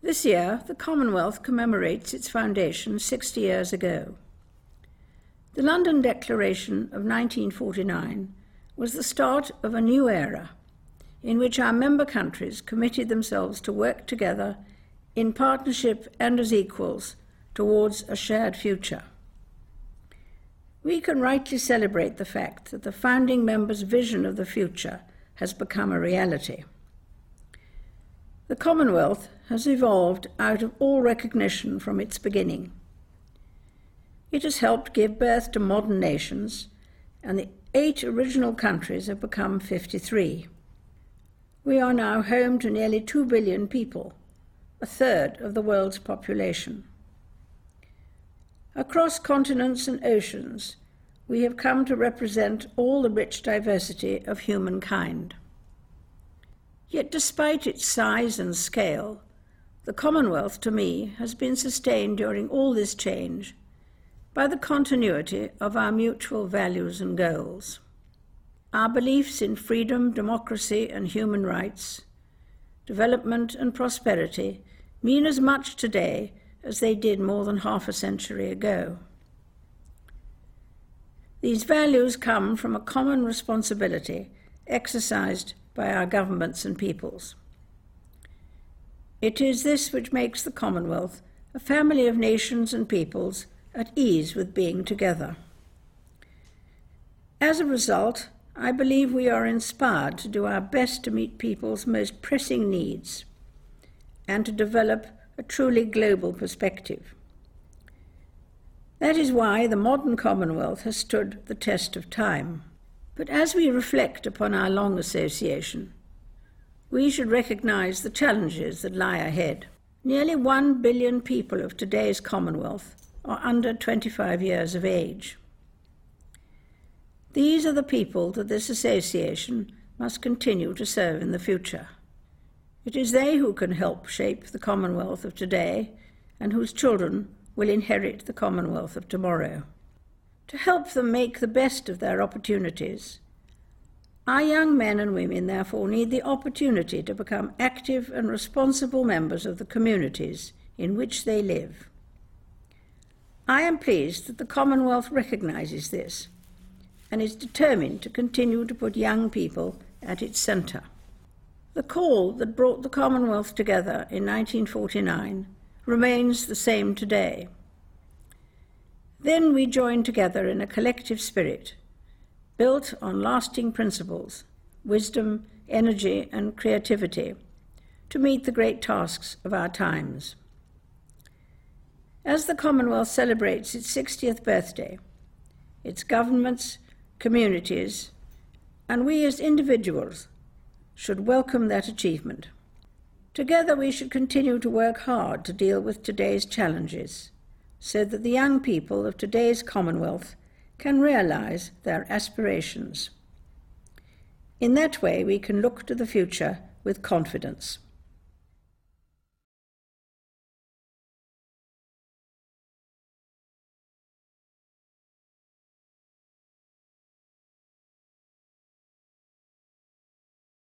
This year, the Commonwealth commemorates its foundation 60 years ago. The London Declaration of 1949 was the start of a new era in which our member countries committed themselves to work together in partnership and as equals towards a shared future. We can rightly celebrate the fact that the founding members' vision of the future has become a reality. The Commonwealth has evolved out of all recognition from its beginning. It has helped give birth to modern nations, and the 8 original countries have become 53. We are now home to nearly 2 billion people, a third of the world's population. Across continents and oceans, we have come to represent all the rich diversity of humankind. Yet despite its size and scale, the Commonwealth, to me, has been sustained during all this change by the continuity of our mutual values and goals. Our beliefs in freedom, democracy, and human rights, development and prosperity mean as much today as they did more than half a century ago. These values come from a common responsibility exercised by our governments and peoples. It is this which makes the Commonwealth a family of nations and peoples at ease with being together. As a result, I believe we are inspired to do our best to meet people's most pressing needs and to develop a truly global perspective. That is why the modern Commonwealth has stood the test of time. But as we reflect upon our long association, we should recognize the challenges that lie ahead. Nearly 1 billion people of today's Commonwealth are under 25 years of age. These are the people that this association must continue to serve in the future. It is they who can help shape the Commonwealth of today and whose children will inherit the Commonwealth of tomorrow. To help them make the best of their opportunities, our young men and women therefore need the opportunity to become active and responsible members of the communities in which they live. I am pleased that the Commonwealth recognises this and is determined to continue to put young people at its centre. The call that brought the Commonwealth together in 1949 remains the same today. Then we joined together in a collective spirit, built on lasting principles, wisdom, energy, and creativity, to meet the great tasks of our times. As the Commonwealth celebrates its 60th birthday, its governments, communities, and we as individuals should welcome that achievement. Together we should continue to work hard to deal with today's challenges, so that the young people of today's Commonwealth can realise their aspirations. In that way we can look to the future with confidence.